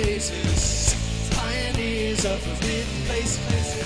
faces, pioneers of forbidden places.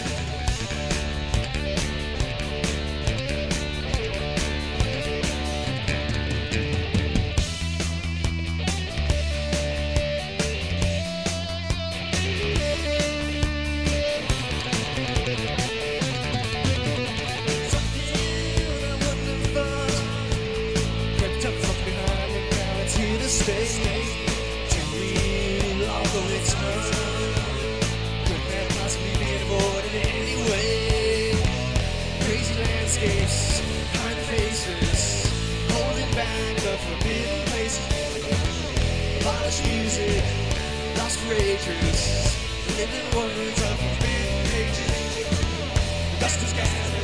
To real, although it's hurt, could that possibly be avoided anyway? Crazy landscapes, kind faces, holding back the forbidden places. Abolished music, lost rages, living words of forbidden pages. The dust is gathered.